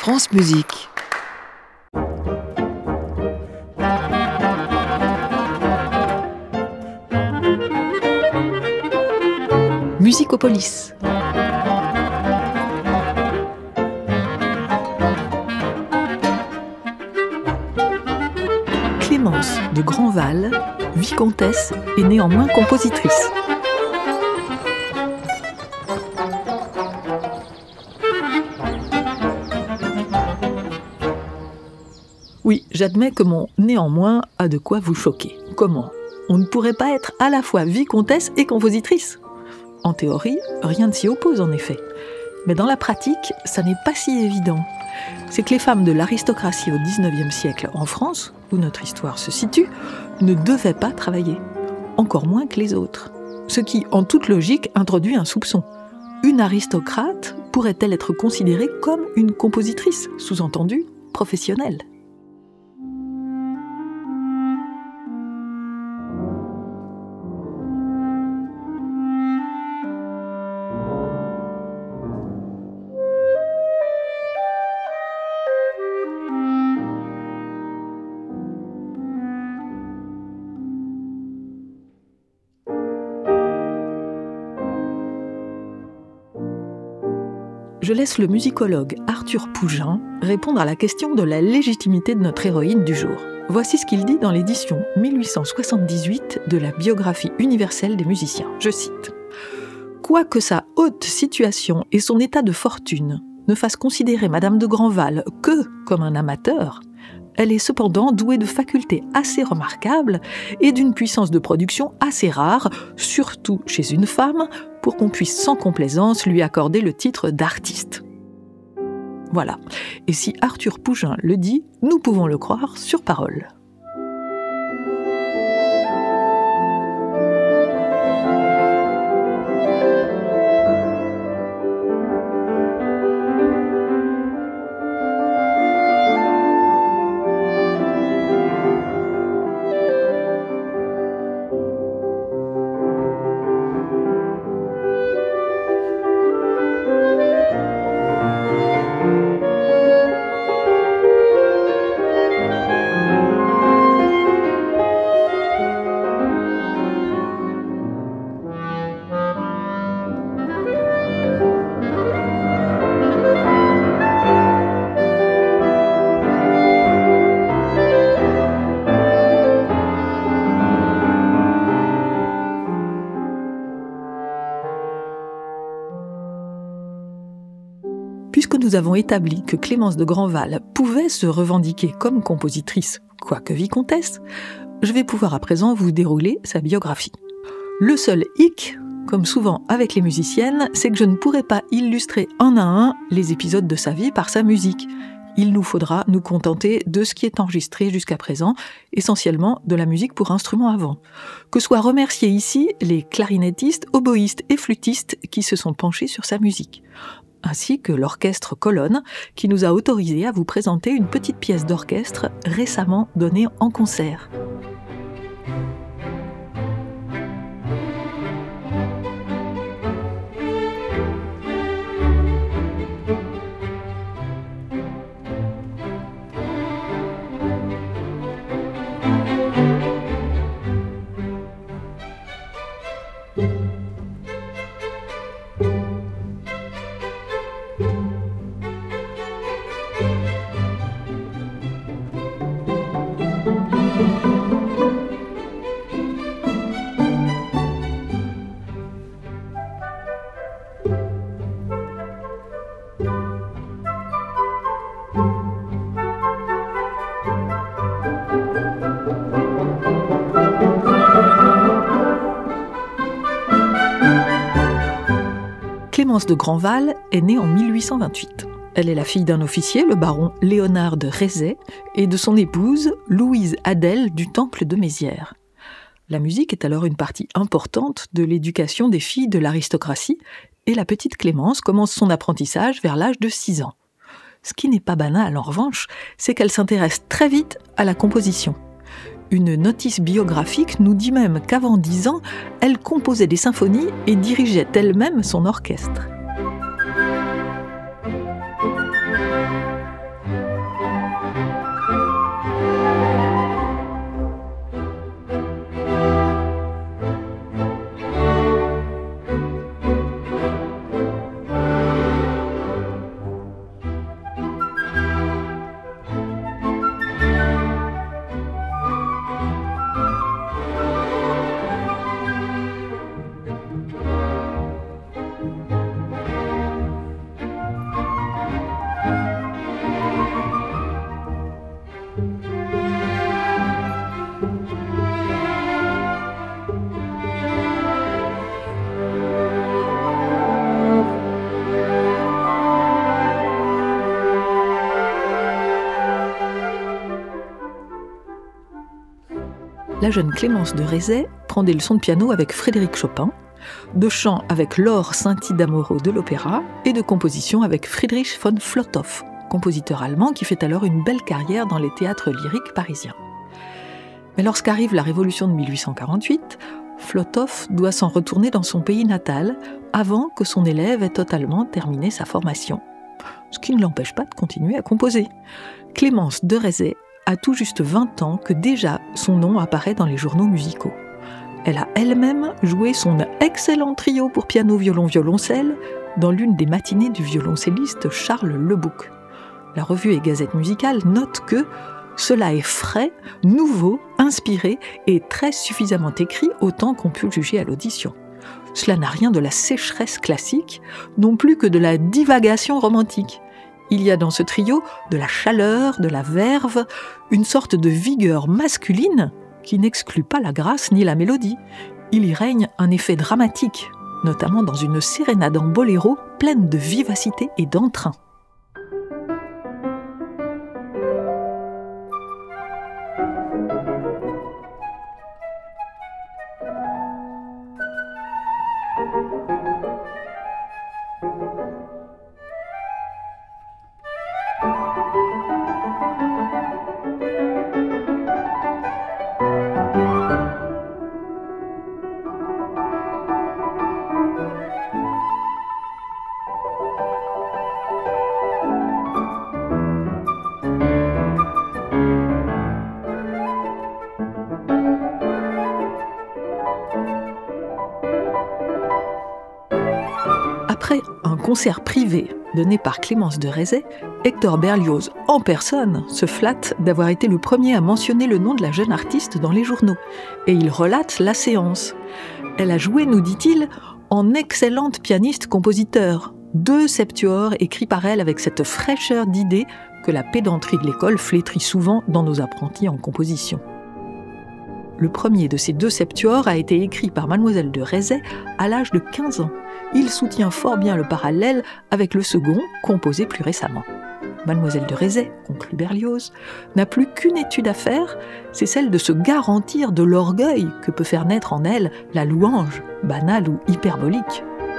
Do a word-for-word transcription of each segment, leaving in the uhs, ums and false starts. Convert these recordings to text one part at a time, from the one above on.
France Musique. Musicopolis. Clémence de Grandval, vicomtesse et néanmoins compositrice. Oui, j'admets que mon « néanmoins » a de quoi vous choquer. Comment ? On ne pourrait pas être à la fois vicomtesse et compositrice ? En théorie, rien ne s'y oppose en effet. Mais dans la pratique, ça n'est pas si évident. C'est que les femmes de l'aristocratie au dix-neuvième siècle en France, où notre histoire se situe, ne devaient pas travailler. Encore moins que les autres. Ce qui, en toute logique, introduit un soupçon. Une aristocrate pourrait-elle être considérée comme une compositrice, sous-entendu professionnelle ? Je laisse le musicologue Arthur Pougin répondre à la question de la légitimité de notre héroïne du jour. Voici ce qu'il dit dans l'édition mille huit cent soixante-dix-huit de la biographie universelle des musiciens. Je cite « Quoique sa haute situation et son état de fortune ne fassent considérer Madame de Grandval que comme un amateur, elle est cependant douée de facultés assez remarquables et d'une puissance de production assez rare, surtout chez une femme, pour qu'on puisse sans complaisance lui accorder le titre d'artiste. » Voilà. Et si Arthur Pougin le dit, nous pouvons le croire sur parole. Puisque nous avons établi que Clémence de Grandval pouvait se revendiquer comme compositrice, quoique vicomtesse, je vais pouvoir à présent vous dérouler sa biographie. Le seul hic, comme souvent avec les musiciennes, c'est que je ne pourrai pas illustrer un à un les épisodes de sa vie par sa musique. Il nous faudra nous contenter de ce qui est enregistré jusqu'à présent, essentiellement de la musique pour instruments à vent. Que soient remerciés ici les clarinettistes, oboïstes et flûtistes qui se sont penchés sur sa musique, ainsi que l'orchestre Colonne, qui nous a autorisé à vous présenter une petite pièce d'orchestre récemment donnée en concert. Clémence de Grandval est née en mille huit cent vingt-huit. Elle est la fille d'un officier, le baron Léonard de Rézet, et de son épouse, Louise Adèle du Temple de Mézières. La musique est alors une partie importante de l'éducation des filles de l'aristocratie, et la petite Clémence commence son apprentissage vers l'âge de six ans. Ce qui n'est pas banal en revanche, c'est qu'elle s'intéresse très vite à la composition. Une notice biographique nous dit même qu'avant dix ans, elle composait des symphonies et dirigeait elle-même son orchestre. la jeune Clémence de Rezay prend des leçons de piano avec Frédéric Chopin, de chant avec Laure Sainty-d'Amauroux de l'opéra et de composition avec Friedrich von Flotow, compositeur allemand qui fait alors une belle carrière dans les théâtres lyriques parisiens. Mais lorsqu'arrive la Révolution de mille huit cent quarante-huit, Flotow doit s'en retourner dans son pays natal avant que son élève ait totalement terminé sa formation. Ce qui ne l'empêche pas de continuer à composer. Clémence de Rezay a tout juste vingt ans que déjà son nom apparaît dans les journaux musicaux. Elle a elle-même joué son excellent trio pour piano, violon, violoncelle dans l'une des matinées du violoncelliste Charles Lebouc. La revue et Gazette musicale notent que cela est frais, nouveau, inspiré et très suffisamment écrit autant qu'on peut le juger à l'audition. Cela n'a rien de la sécheresse classique, non plus que de la divagation romantique. Il y a dans ce trio de la chaleur, de la verve, une sorte de vigueur masculine qui n'exclut pas la grâce ni la mélodie. Il y règne un effet dramatique, notamment dans une sérénade en boléro pleine de vivacité et d'entrain. Après un concert privé donné par Clémence de Rezay, Hector Berlioz, en personne, se flatte d'avoir été le premier à mentionner le nom de la jeune artiste dans les journaux. Et il relate la séance. Elle a joué, nous dit-il, en excellente pianiste-compositeur. Deux septuors écrits par elle avec cette fraîcheur d'idées que la pédanterie de l'école flétrit souvent dans nos apprentis en composition. Le premier de ces deux septuors a été écrit par Mademoiselle de Rezay à l'âge de quinze ans. Il soutient fort bien le parallèle avec le second, composé plus récemment. Mademoiselle de Rezay, conclut Berlioz, n'a plus qu'une étude à faire, c'est celle de se garantir de l'orgueil que peut faire naître en elle la louange, banale ou hyperbolique.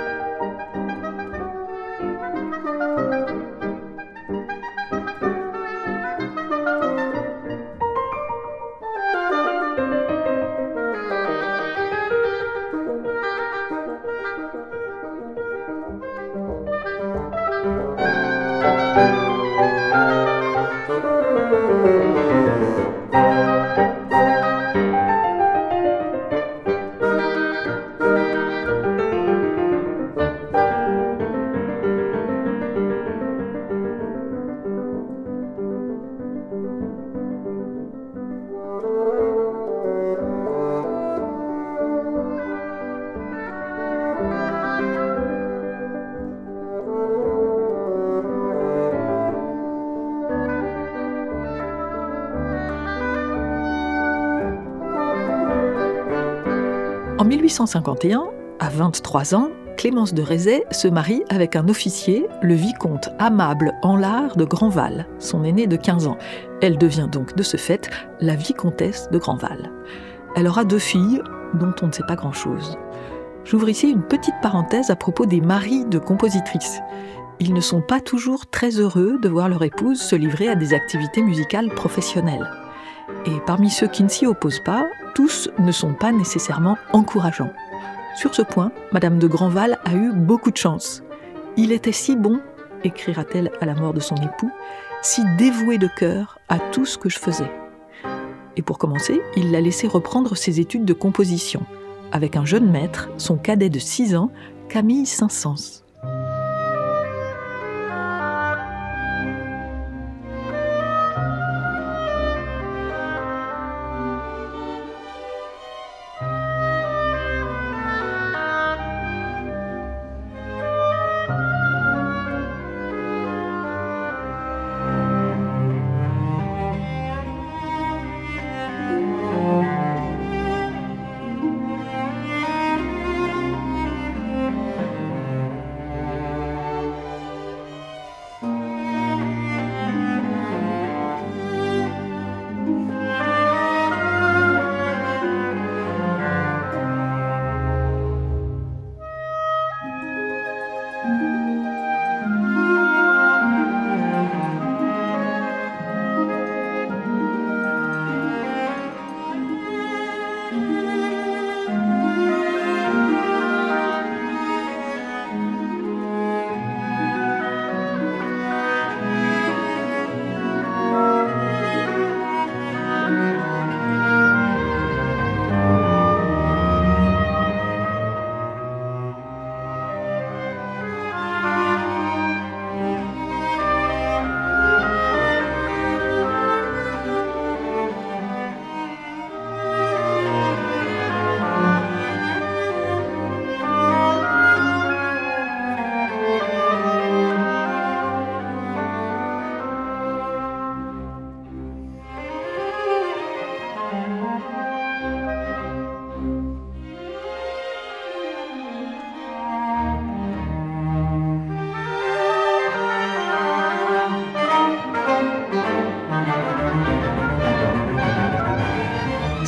En mille huit cent cinquante et un, à vingt-trois ans, Clémence de Rezay se marie avec un officier, le vicomte Amable Anlard de Grandval, son aîné de quinze ans. Elle devient donc de ce fait la vicomtesse de Grandval. Elle aura deux filles, dont on ne sait pas grand-chose. J'ouvre ici une petite parenthèse à propos des maris de compositrices. Ils ne sont pas toujours très heureux de voir leur épouse se livrer à des activités musicales professionnelles. Et parmi ceux qui ne s'y opposent pas, tous ne sont pas nécessairement encourageants. Sur ce point, Madame de Grandval a eu beaucoup de chance. « Il était si bon », écrira-t-elle à la mort de son époux, « si dévoué de cœur à tout ce que je faisais ». Et pour commencer, il l'a laissé reprendre ses études de composition, avec un jeune maître, son cadet de six ans, Camille Saint-Saëns.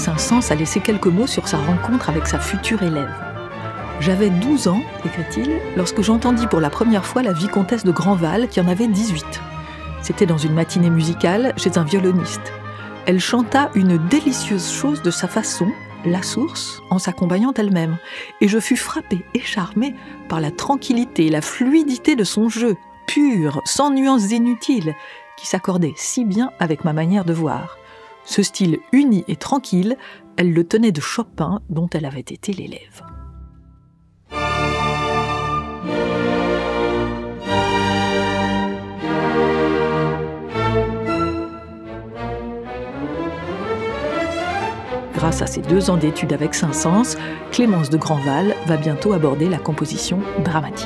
Saint-Saëns a laissé quelques mots sur sa rencontre avec sa future élève. « J'avais douze ans, écrit-il, lorsque j'entendis pour la première fois la vicomtesse de Grandval, qui en avait dix-huit. C'était dans une matinée musicale chez un violoniste. Elle chanta une délicieuse chose de sa façon, la source, en s'accompagnant elle-même. Et je fus frappé et charmé par la tranquillité et la fluidité de son jeu, pur, sans nuances inutiles, qui s'accordait si bien avec ma manière de voir. Ce style uni et tranquille, elle le tenait de Chopin, dont elle avait été l'élève. » Grâce à ses deux ans d'études avec Saint-Saëns, Clémence de Grandval va bientôt aborder la composition dramatique.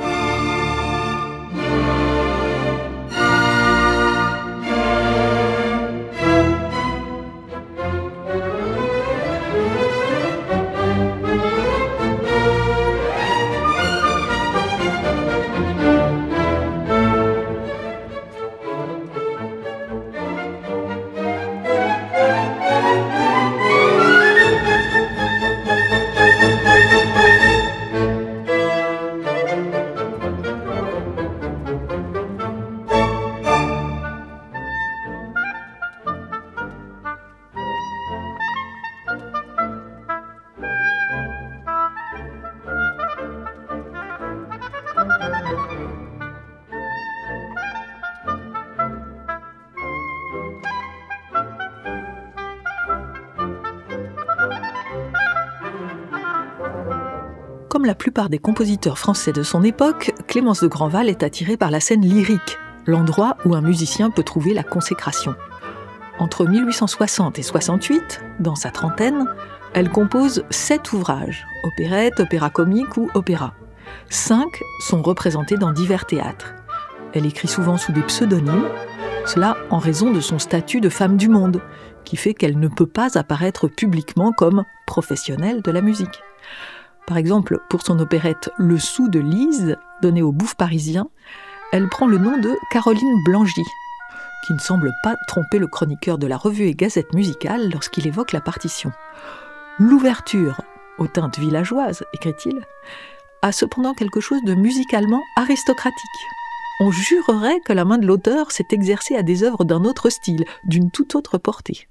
Comme la plupart des compositeurs français de son époque, Clémence de Grandval est attirée par la scène lyrique, l'endroit où un musicien peut trouver la consécration. Entre mille huit cent soixante et soixante-huit, dans sa trentaine, elle compose sept ouvrages, opérettes, opéras comiques ou opéras. Cinq sont représentés dans divers théâtres. Elle écrit souvent sous des pseudonymes, cela en raison de son statut de femme du monde, qui fait qu'elle ne peut pas apparaître publiquement comme professionnelle de la musique. Par exemple, pour son opérette Le Sou de Lise, donnée au Bouffe parisien, elle prend le nom de Caroline Blangy, qui ne semble pas tromper le chroniqueur de la Revue et Gazette musicale lorsqu'il évoque la partition. L'ouverture, aux teintes villageoises, écrit-il, a cependant quelque chose de musicalement aristocratique. On jurerait que la main de l'auteur s'est exercée à des œuvres d'un autre style, d'une toute autre portée.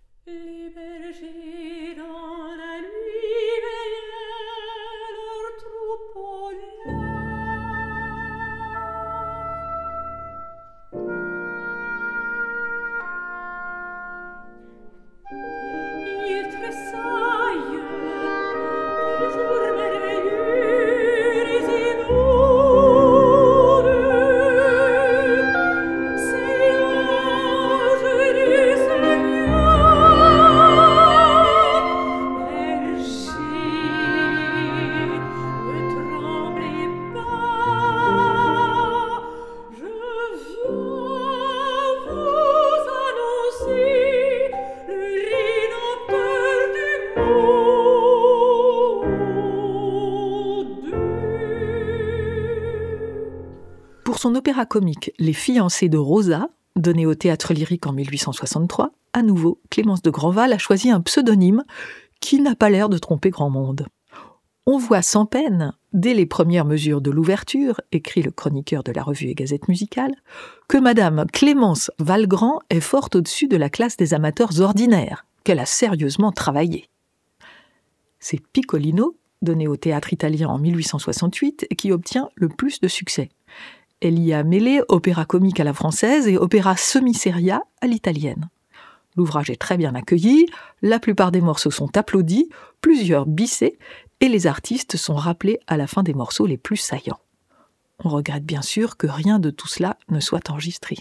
Pour son opéra comique « Les fiancés de Rosa », donné au Théâtre Lyrique en mille huit cent soixante-trois, à nouveau, Clémence de Grandval a choisi un pseudonyme qui n'a pas l'air de tromper grand monde. On voit sans peine, dès les premières mesures de l'ouverture, écrit le chroniqueur de la Revue et Gazette musicale, que Madame Clémence Valgrand est fort au-dessus de la classe des amateurs ordinaires, qu'elle a sérieusement travaillé. C'est Piccolino, donné au Théâtre Italien en mille huit cent soixante-huit, qui obtient le plus de succès. Elle y a mêlé opéra comique à la française et opéra semi-seria à l'italienne. L'ouvrage est très bien accueilli, la plupart des morceaux sont applaudis, plusieurs bissés, et les artistes sont rappelés à la fin des morceaux les plus saillants. On regrette bien sûr que rien de tout cela ne soit enregistré.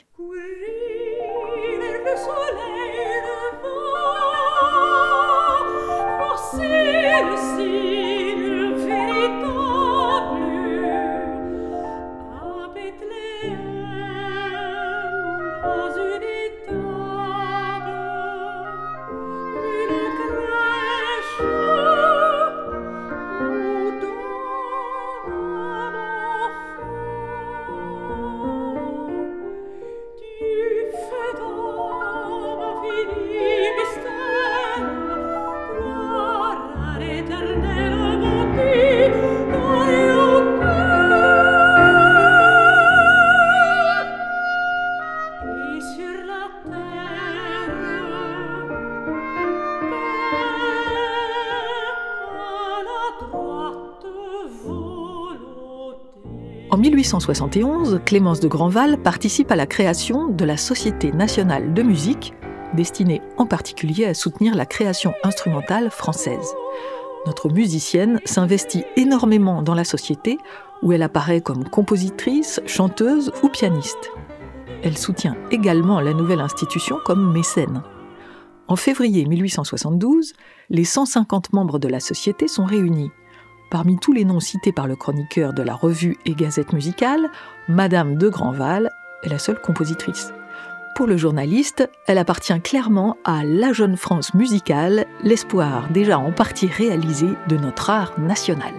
mille huit cent soixante et onze, Clémence de Grandval participe à la création de la Société nationale de musique, destinée en particulier à soutenir la création instrumentale française. Notre musicienne s'investit énormément dans la société, où elle apparaît comme compositrice, chanteuse ou pianiste. Elle soutient également la nouvelle institution comme mécène. En février mille huit cent soixante-douze, les cent cinquante membres de la société sont réunis. Parmi tous les noms cités par le chroniqueur de la Revue et Gazette musicale, Madame de Grandval est la seule compositrice. Pour le journaliste, elle appartient clairement à la jeune France musicale, l'espoir déjà en partie réalisé de notre art national.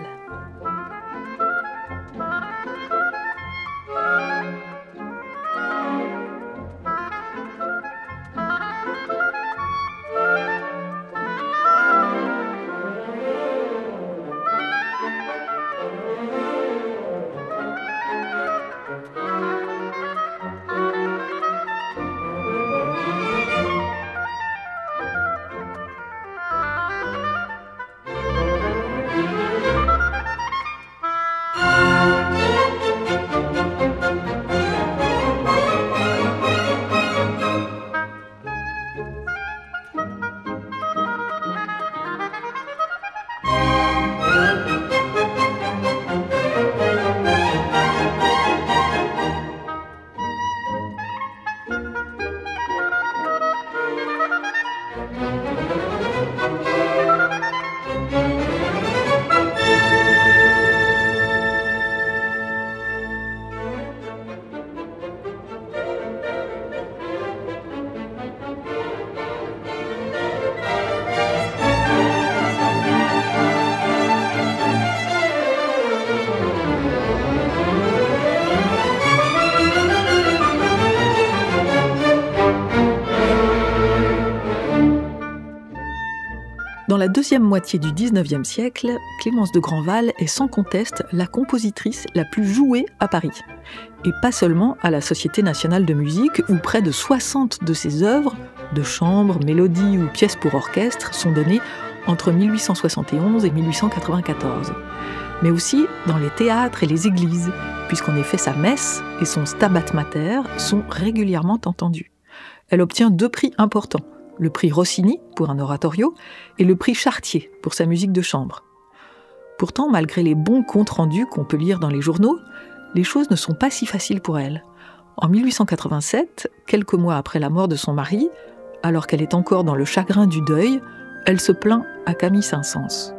Dans la deuxième moitié du dix-neuvième siècle, Clémence de Grandval est sans conteste la compositrice la plus jouée à Paris. Et pas seulement à la Société nationale de musique, où près de soixante de ses œuvres, de chambre, mélodies ou pièces pour orchestre, sont données entre mille huit cent soixante et onze et mille huit cent quatre-vingt-quatorze. Mais aussi dans les théâtres et les églises, puisqu'en effet sa messe et son Stabat Mater sont régulièrement entendus. Elle obtient deux prix importants. Le prix Rossini pour un oratorio et le prix Chartier pour sa musique de chambre. Pourtant, malgré les bons comptes rendus qu'on peut lire dans les journaux, les choses ne sont pas si faciles pour elle. En mille huit cent quatre-vingt-sept, quelques mois après la mort de son mari, alors qu'elle est encore dans le chagrin du deuil, elle se plaint à Camille Saint-Saëns.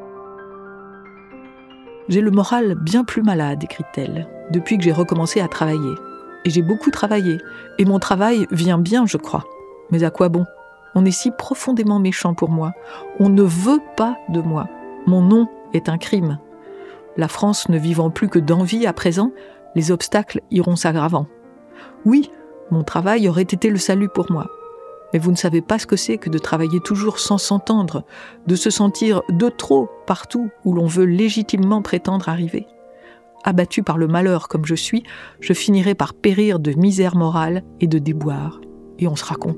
« J'ai le moral bien plus malade, écrit-elle, depuis que j'ai recommencé à travailler. Et j'ai beaucoup travaillé, et mon travail vient bien, je crois. Mais à quoi bon ? On est si profondément méchant pour moi. On ne veut pas de moi. Mon nom est un crime. La France ne vivant plus que d'envie à présent, les obstacles iront s'aggravant. Oui, mon travail aurait été le salut pour moi. Mais vous ne savez pas ce que c'est que de travailler toujours sans s'entendre, de se sentir de trop partout où l'on veut légitimement prétendre arriver. Abattu par le malheur comme je suis, je finirai par périr de misère morale et de déboire. Et on sera content. »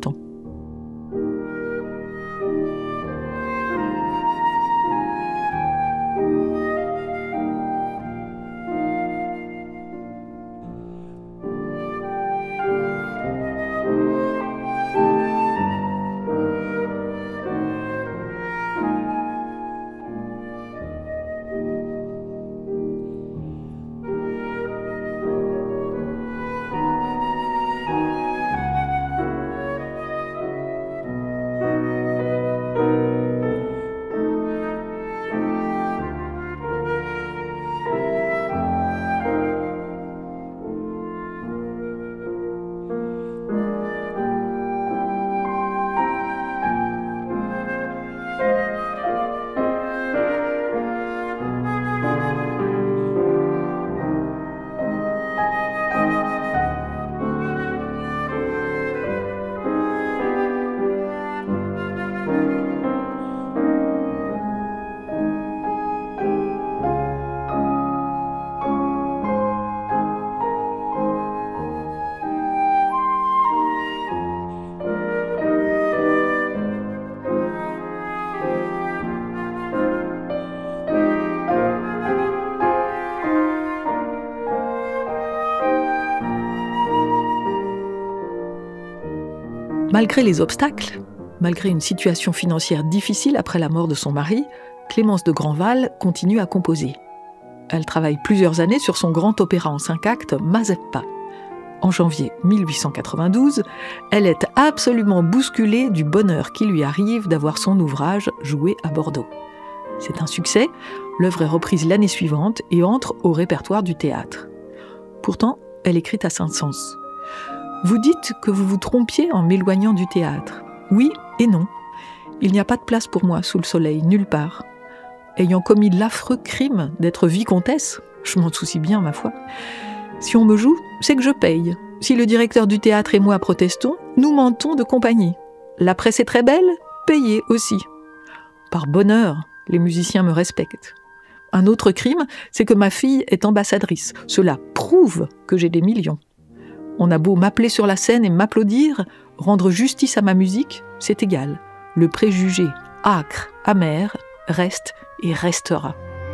Malgré les obstacles, malgré une situation financière difficile après la mort de son mari, Clémence de Grandval continue à composer. Elle travaille plusieurs années sur son grand opéra en cinq actes, Mazeppa. En janvier mille huit cent quatre-vingt-douze, elle est absolument bousculée du bonheur qui lui arrive d'avoir son ouvrage joué à Bordeaux. C'est un succès, l'œuvre est reprise l'année suivante et entre au répertoire du théâtre. Pourtant, elle écrit à Saint-Saëns. « Vous dites que vous vous trompiez en m'éloignant du théâtre. Oui et non. Il n'y a pas de place pour moi sous le soleil, nulle part. Ayant commis l'affreux crime d'être vicomtesse, je m'en soucie bien, ma foi. Si on me joue, c'est que je paye. Si le directeur du théâtre et moi protestons, nous mentons de compagnie. La presse est très belle, payez aussi. Par bonheur, les musiciens me respectent. Un autre crime, c'est que ma fille est ambassadrice. Cela prouve que j'ai des millions. On a beau m'appeler sur la scène et m'applaudir, rendre justice à ma musique, c'est égal. Le préjugé âcre, amer, reste et restera. »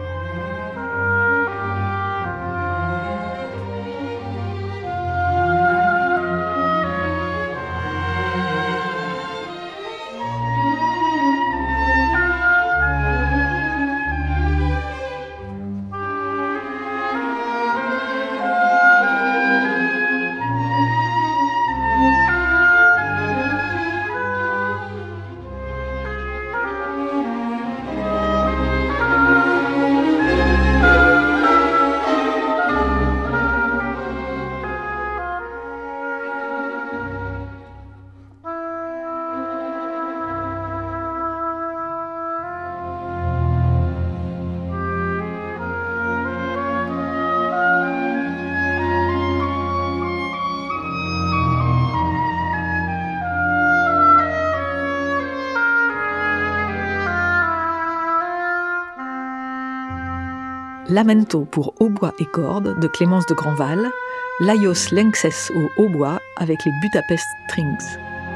Lamento pour hautbois et cordes de Clémence de Grandval, Laios Lenxes au hautbois avec les Budapest Strings.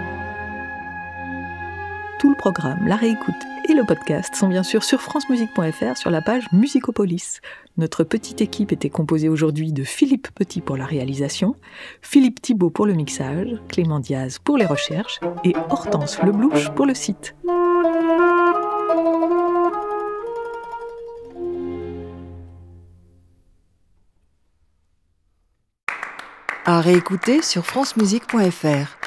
Tout le programme, la réécoute et le podcast sont bien sûr sur francemusique point f r sur la page Musicopolis. Notre petite équipe était composée aujourd'hui de Philippe Petit pour la réalisation, Philippe Thibault pour le mixage, Clément Diaz pour les recherches et Hortense Leblouche pour le site. À réécouter sur francemusique point f r.